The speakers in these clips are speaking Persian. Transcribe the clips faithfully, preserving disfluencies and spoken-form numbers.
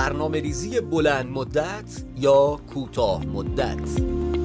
برنامه ریزی بلند مدت یا کوتاه مدت؟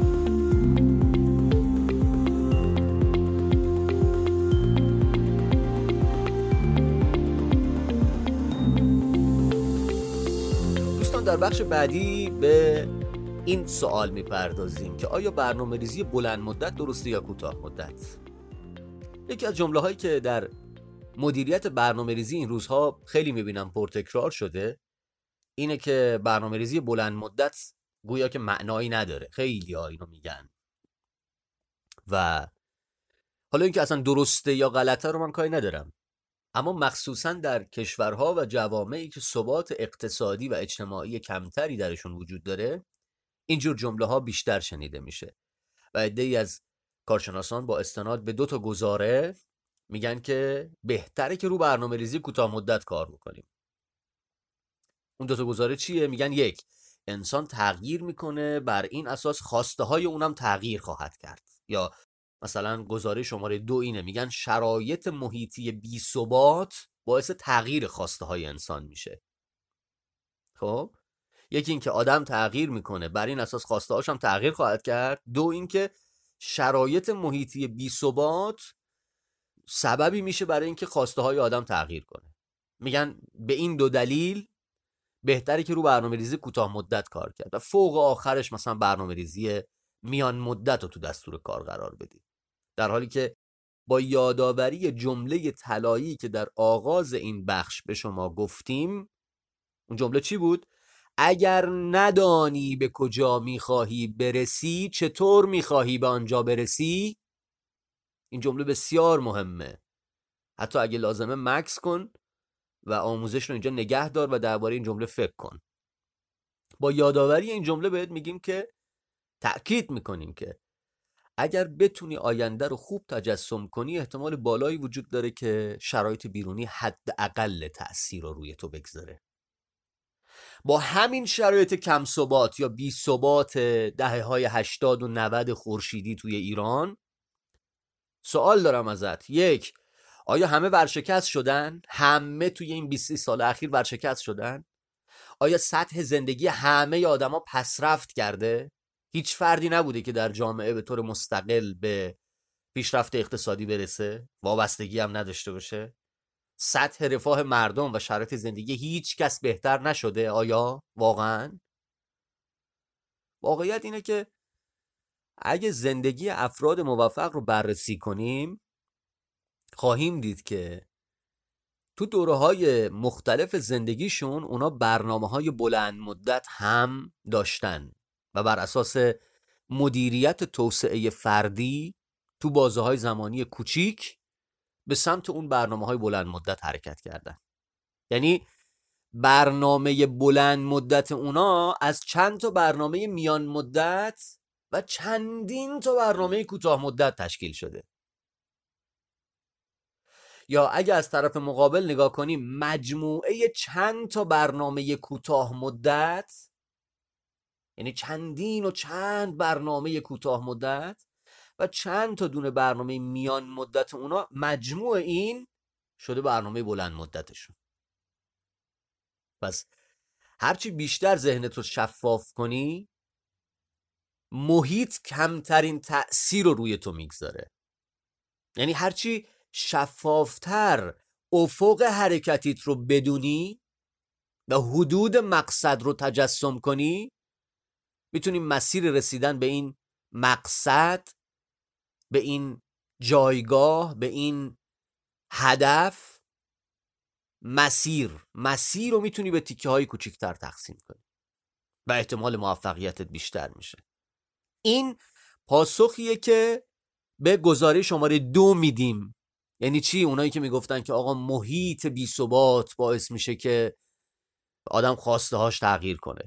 دوستان، در بخش بعدی به این سوال میپردازیم که آیا برنامه ریزی بلند مدت درسته یا کوتاه مدت؟ یکی از جمله هایی که در مدیریت برنامه ریزی این روزها خیلی میبینم پرتکرار شده اینه که برنامه ریزی بلند مدت گویا که معنایی نداره. خیلی ها اینو میگن و حالا اینکه اصلا درسته یا غلطه رو من کاری ندارم، اما مخصوصا در کشورها و جوامعی که ثبات اقتصادی و اجتماعی کمتری درشون وجود داره اینجور جمله ها بیشتر شنیده میشه و عده‌ای از کارشناسان با استناد به دو تا گزاره میگن که بهتره که رو برنامه ریزی کوتاه مدت کار بکنیم. اون دو تا گزاره چیه؟ میگن یک، انسان تغییر میکنه، بر این اساس خواسته های اونم تغییر خواهد کرد. یا مثلا گزاره شماره دو اینه، میگن شرایط محیطی بی ثبات باعث تغییر خواسته های انسان میشه. خب یکی این که آدم تغییر میکنه، بر این اساس خواسته هاش هم تغییر خواهد کرد. دو این که شرایط محیطی بی ثبات سببی میشه برای اینکه خواسته های آدم تغییر کنه. میگن به این دو دلیل بهتره که رو برنامه ریزی کوتاه مدت کار کرد و فوق آخرش مثلا برنامه ریزی میان مدت رو تو دستور کار قرار بدید. در حالی که با یادآوری جمله طلایی که در آغاز این بخش به شما گفتیم، اون جمله چی بود؟ اگر ندانی به کجا میخواهی برسی چطور میخواهی به آنجا برسی؟ این جمله بسیار مهمه. حتی اگه لازمه مکس کن و آموزش رو اینجا نگه دار و درباره این جمله فکر کن. با یادآوری این جمله بهت میگیم که تأکید میکنیم که اگر بتونی آینده رو خوب تجسم کنی احتمال بالایی وجود داره که شرایط بیرونی حداقل تأثیر رو روی تو بگذاره. با همین شرایط کم ثبات یا بی ثبات دهه های هشتاد و نود خورشیدی توی ایران، سوال دارم ازت. یک، آیا همه ورشکست شدن؟ همه توی این بیست سال اخیر ورشکست شدن؟ آیا سطح زندگی همه آدما پسرفت کرده؟ هیچ فردی نبوده که در جامعه به طور مستقل به پیشرفت اقتصادی برسه، وابستگی هم نداشته باشه؟ سطح رفاه مردم و شرایط زندگی هیچ کس بهتر نشده؟ آیا واقعاً؟ واقعیت اینه که اگه زندگی افراد موفق رو بررسی کنیم خواهیم دید که تو دوره‌های مختلف زندگیشون اونا برنامه‌های بلند مدت هم داشتن و بر اساس مدیریت توسعه فردی تو بازه‌های زمانی کوچیک به سمت اون برنامه‌های بلند مدت حرکت کردن. یعنی برنامه بلند مدت اونا از چند تا برنامه میان مدت و چندین تا برنامه کوتاه مدت تشکیل شده. یا اگه از طرف مقابل نگاه کنیم، مجموعه چند تا برنامه کوتاه مدت، یعنی چندین و چند برنامه کوتاه مدت و چند تا دونه برنامه میان مدت اونا، مجموع این شده برنامه بلند مدتشون. پس هرچی بیشتر ذهنت رو شفاف کنی، محیط کمترین تأثیر رو روی تو میگذاره. یعنی هرچی شفافتر افق حرکتیت رو بدونی و حدود مقصد رو تجسم کنی، میتونی مسیر رسیدن به این مقصد، به این جایگاه، به این هدف، مسیر مسیر رو میتونی به تیکه های کوچکتر تقسیم کنی و احتمال موفقیتت بیشتر میشه. این پاسخیه که به گزاره شماره دو میدیم. یعنی چی؟ اونایی که میگفتن که آقا محیط بی ثبات باعث میشه که آدم خواسته هاش تغییر کنه.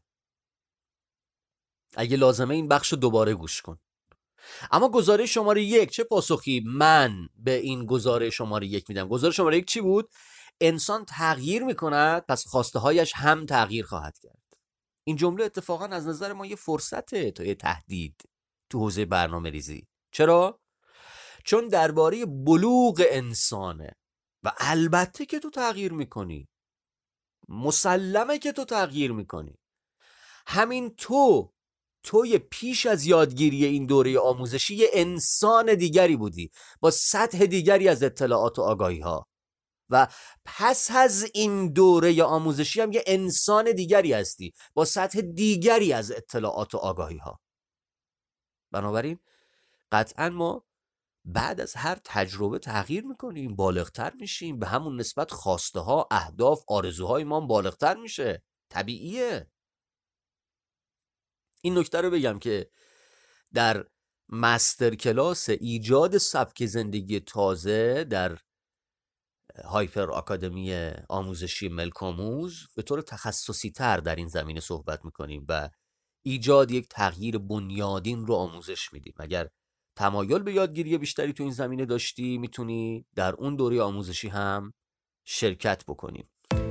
اگه لازمه این بخش رو دوباره گوش کن. اما گزاره شماره یک چه پاسخی من به این گزاره شماره یک میدم؟ گزاره شماره یک چی بود؟ انسان تغییر میکند، پس خواسته هایش هم تغییر خواهد کرد. این جمله اتفاقا از نظر ما یه فرصته تا یه تهدید تو حوزه برنامه ریزی. چرا؟ چون درباره بلوغ انسانه و البته که تو تغییر میکنی. مسلمه که تو تغییر میکنی. همین تو توی پیش از یادگیری این دوره آموزشی یه انسان دیگری بودی با سطح دیگری از اطلاعات و آگاهی ها و پس از این دوره آموزشی هم یه انسان دیگری هستی با سطح دیگری از اطلاعات و آگاهی ها. بنابراین قطعا ما بعد از هر تجربه تغییر میکنیم، بالغتر میشیم، به همون نسبت خواسته ها، اهداف، آرزوهای ما بالغتر میشه. طبیعیه. این نکته رو بگم که در مستر کلاس ایجاد سبک زندگی تازه در هایپر آکادمی آموزشی ملک‌آموز به طور تخصصی تر در این زمینه صحبت میکنیم و ایجاد یک تغییر بنیادین رو آموزش میدیم. اگر تمایل به یادگیری بیشتری تو این زمینه داشتی میتونی در اون دوره آموزشی هم شرکت بکنیم.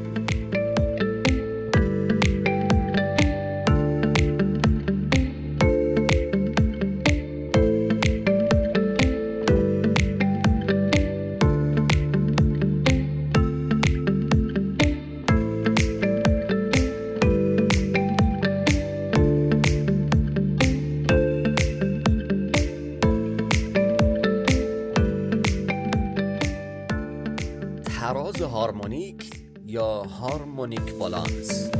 تراز هارمونیک یا هارمونیک بالانس.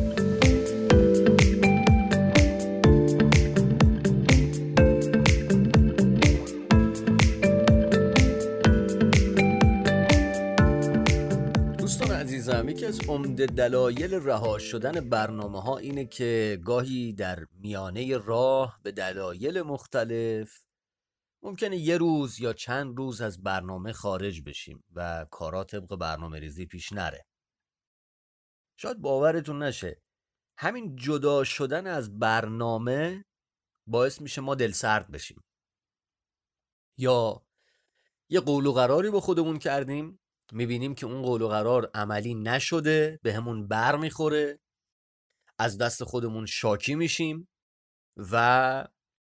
دوستان عزیزم، یکی از عمده دلایل رها شدن برنامه ها اینه که گاهی در میانه راه به دلایل مختلف ممکنه یه روز یا چند روز از برنامه خارج بشیم و کارا طبق برنامه ریزی پیش نره. شاید باورتون نشه، همین جدا شدن از برنامه باعث میشه ما دلسرد بشیم. یا یه قول و قراری با خودمون کردیم، میبینیم که اون قول و قرار عملی نشده، به همون بر میخوره، از دست خودمون شاکی میشیم و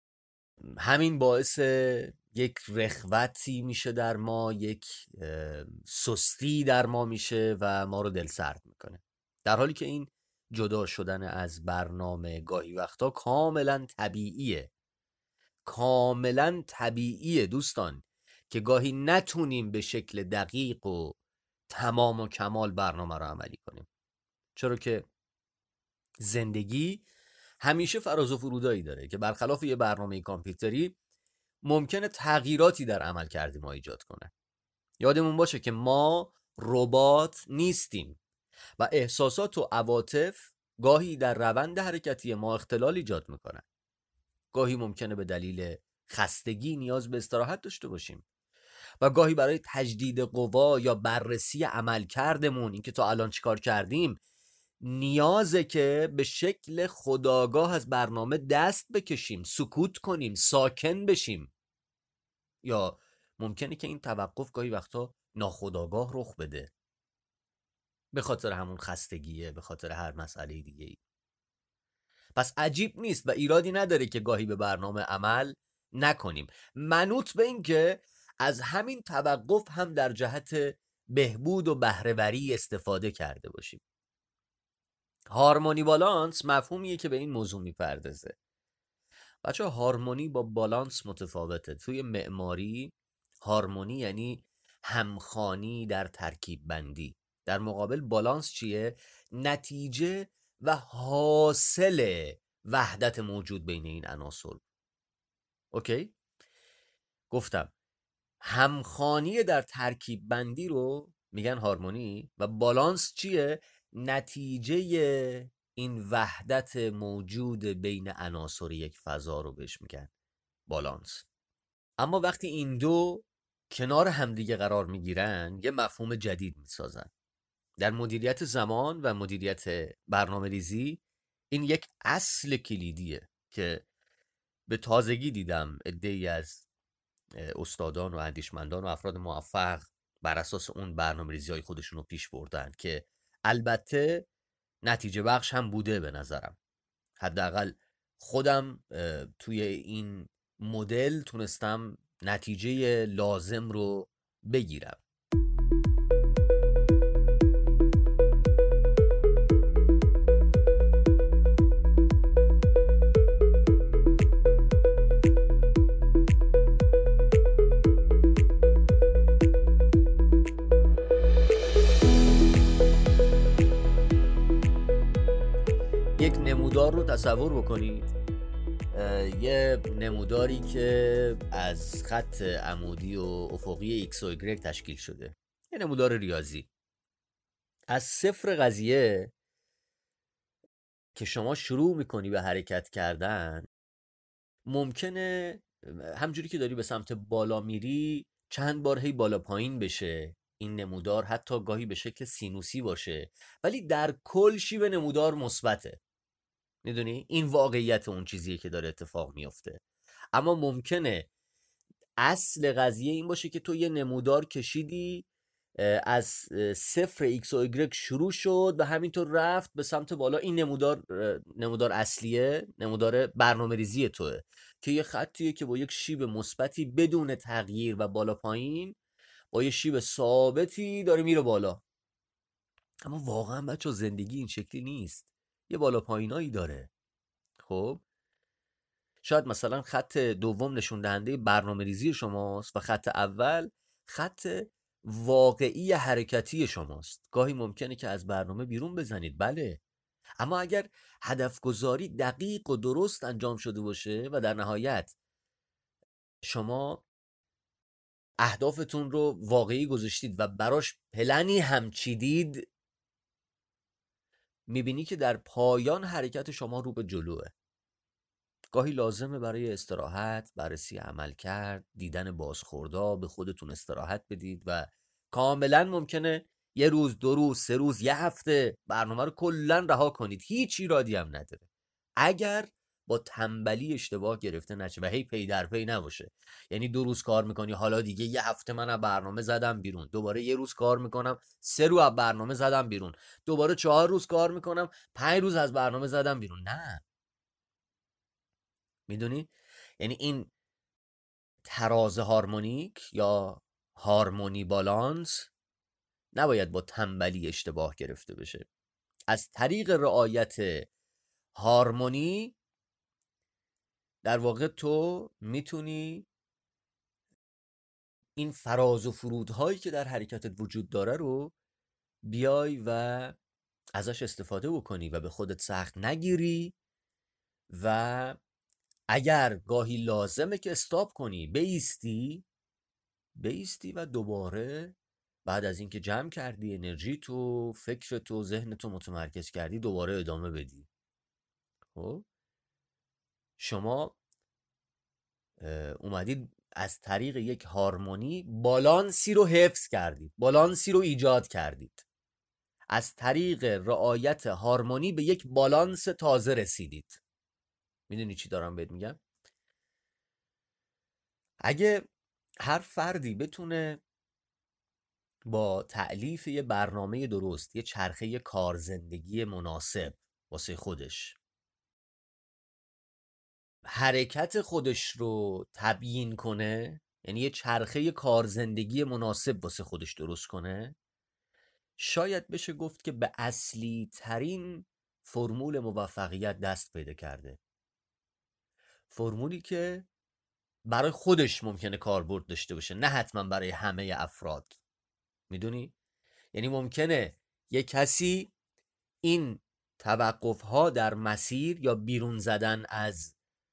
همین باعث یک رخوتی میشه در ما، یک سستی در ما میشه و ما رو دل سرد میکنه. در حالی که این جدا شدن از برنامه گاهی وقتا کاملا طبیعیه. کاملا طبیعیه دوستان که گاهی نتونیم به شکل دقیق و تمام و کمال برنامه رو عملی کنیم، چرا که زندگی همیشه فراز و فرودایی داره که برخلاف یه برنامه کامپیوتری ممکنه تغییراتی در عمل کردیم ما ایجاد کنه. یادمون باشه که ما ربات نیستیم و احساسات و عواطف گاهی در روند حرکتی ما اختلال ایجاد میکنن. گاهی ممکنه به دلیل خستگی نیاز به استراحت داشته باشیم و گاهی برای تجدید قوا یا بررسی عمل کردمون، اینکه تا الان چیکار کردیم، نیازه که به شکل خودآگاه از برنامه دست بکشیم، سکوت کنیم، ساکن بشیم. یا ممکنه که این توقف گاهی وقتا ناخودآگاه رخ بده به خاطر همون خستگیه، به خاطر هر مسئله دیگه ای. پس عجیب نیست و ایرادی نداره که گاهی به برنامه عمل نکنیم، منوط به این که از همین توقف هم در جهت بهبود و بهره‌وری استفاده کرده باشیم. هارمونی بالانس مفهومیه که به این موضوع میپردازه. بچه هارمونی با بالانس متفاوته. توی معماری هارمونی یعنی همخوانی در ترکیب بندی، در مقابل بالانس چیه؟ نتیجه و حاصل وحدت موجود بین این عناصر. اوکی؟ گفتم همخوانی در ترکیب بندی رو میگن هارمونی و بالانس چیه؟ نتیجه این وحدت موجود بین عناصر یک فضا رو بهش میگن بالانس. اما وقتی این دو کنار همدیگه قرار میگیرن یه مفهوم جدید میسازن. در مدیریت زمان و مدیریت برنامه ریزی این یک اصل کلیدیه که به تازگی دیدم عده‌ای از استادان و اندیشمندان و افراد موفق بر اساس اون برنامه ریزی های خودشون رو پیش بردن که البته نتیجه بخش هم بوده به نظرم. حداقل خودم توی این مدل تونستم نتیجه لازم رو بگیرم. نمودار رو تصور بکنید، یه نموداری که از خط عمودی و افقی ایکس و ایگرگ تشکیل شده، یه نمودار ریاضی. از صفر قضیه که شما شروع میکنی به حرکت کردن، ممکنه همجوری که داری به سمت بالا میری چند بار هی بالا پایین بشه این نمودار، حتی گاهی به شکل سینوسی باشه، ولی در کل شیب نمودار مثبته. میدونی این واقعیت اون چیزیه که داره اتفاق میفته. اما ممکنه اصل قضیه این باشه که تو یه نمودار کشیدی، از صفر ایکس و ایگرگ شروع شد و همینطور رفت به سمت بالا. این نمودار نمودار اصلیه، نمودار برنامه ریزی توه که یه خطیه که با یک شیب مثبتی بدون تغییر و بالا پایین با یه شیب ثابتی داره میره بالا. اما واقعا بچه زندگی این شکلی نیست، یه بالا پایینایی داره. خب شاید مثلا خط دوم نشون دهنده برنامه ریزی شماست و خط اول خط واقعی حرکتی شماست. گاهی ممکنه که از برنامه بیرون بزنید، بله، اما اگر هدف گذاری دقیق و درست انجام شده باشه و در نهایت شما اهدافتون رو واقعی گذاشتید و براش پلنی هم چیدید، میبینی که در پایان حرکت شما رو به جلوه. گاهی لازمه برای استراحت، بررسی عمل کرد، دیدن بازخوردا به خودتون استراحت بدید و کاملا ممکنه یه روز، دو روز، سه روز، یه هفته برنامه رو کلا رها کنید. هیچ ایرادی هم نداره اگر با تنبلی اشتباه گرفته نشه و هی پی در پی نباشه. یعنی دو روز کار میکنی، حالا دیگه یه هفته من از برنامه زدم بیرون، دوباره یه روز کار میکنم، سه روز از برنامه زدم بیرون، دوباره چهار روز کار میکنم، پنج روز از برنامه زدم بیرون. نه، میدونی؟ یعنی این تراز هارمونیک یا هارمونی بالانس نباید با تنبلی اشتباه گرفته بشه. از طریق رعایت هارمونی در واقع تو میتونی این فراز و فرودهایی که در حرکتت وجود داره رو بیای و ازش استفاده بکنی و به خودت سخت نگیری و اگر گاهی لازمه که استاپ کنی، بایستی بایستی و دوباره بعد از اینکه جمع کردی انرژی تو، فکر تو، ذهن تو متمرکز کردی، دوباره ادامه بدی. خب شما اومدید از طریق یک هارمونی بالانسی رو حفظ کردید، بالانسی رو ایجاد کردید. از طریق رعایت هارمونی به یک بالانس تازه رسیدید. میدونی چی دارم بهت میگم؟ اگه هر فردی بتونه با تألیف یه برنامه درست، یه چرخه کار زندگی مناسب واسه خودش، حرکت خودش رو تبیین کنه، یعنی یه چرخه کار زندگی مناسب واسه خودش درست کنه، شاید بشه گفت که به اصلی ترین فرمول موفقیت دست پیدا کرده. فرمولی که برای خودش ممکنه کاربرد داشته باشه، نه حتما برای همه افراد. میدونی؟ یعنی ممکنه یه کسی این توقف ها در مسیر یا بیرون زدن از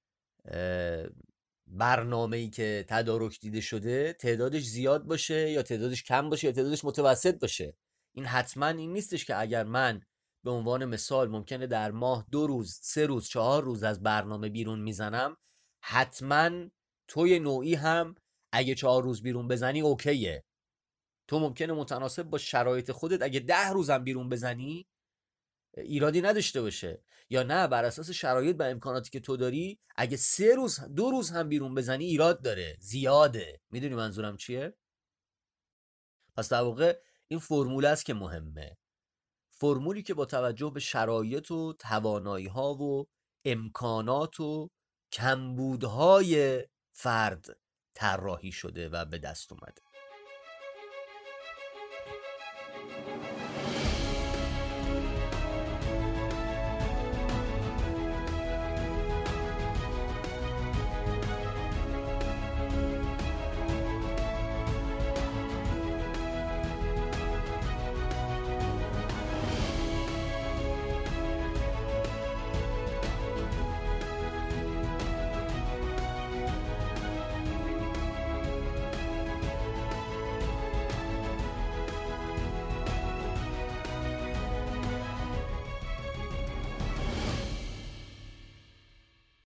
برنامه‌ای که تدارک دیده شده تعدادش زیاد باشه یا تعدادش کم باشه یا تعدادش متوسط باشه. این حتما این نیستش که اگر من به عنوان مثال ممکنه در ماه دو روز، سه روز، چهار روز از برنامه بیرون میزنم، حتما توی نوعی هم اگه چهار روز بیرون بزنی اوکیه. تو ممکنه متناسب با شرایط خودت اگه ده روزم بیرون بزنی ایرادی نداشته باشه، یا نه بر اساس شرایط و امکاناتی که تو داری اگه سه روز دو روز هم بیرون بزنی ایراد داره، زیاده. میدونی منظورم چیه؟ پس در واقع این فرمول است که مهمه، فرمولی که با توجه به شرایط و توانایی ها و امکانات و کمبودهای فرد طراحی شده و به دست اومده.